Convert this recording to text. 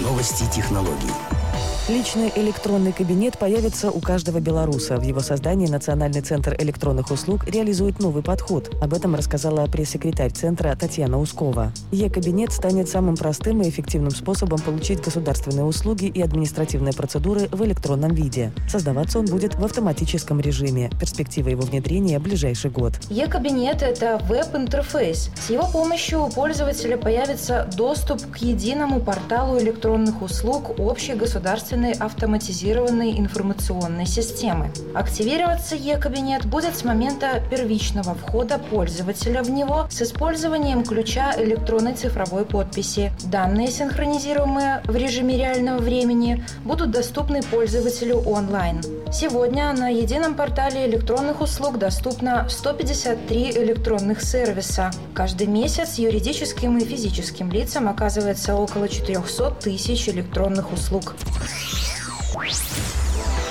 Новости технологий. Личный электронный кабинет появится у каждого белоруса. В его создании Национальный центр электронных услуг реализует новый подход. Об этом рассказала пресс-секретарь центра Татьяна Ускова. Е-кабинет станет самым простым и эффективным способом получить государственные услуги и административные процедуры в электронном виде. Создаваться он будет в автоматическом режиме. Перспектива его внедрения – ближайший год. Е-кабинет – это веб-интерфейс. С его помощью у пользователя появится доступ к единому порталу электронных услуг общей государственной автоматизированной информационной системы. Активироваться Е-кабинет будет с момента первичного входа пользователя в него с использованием ключа электронной цифровой подписи. Данные, синхронизируемые в режиме реального времени, будут доступны пользователю онлайн. Сегодня на едином портале электронных услуг доступно 153 электронных сервиса. Каждый месяц юридическим и физическим лицам оказывается около 400 тысяч электронных услуг.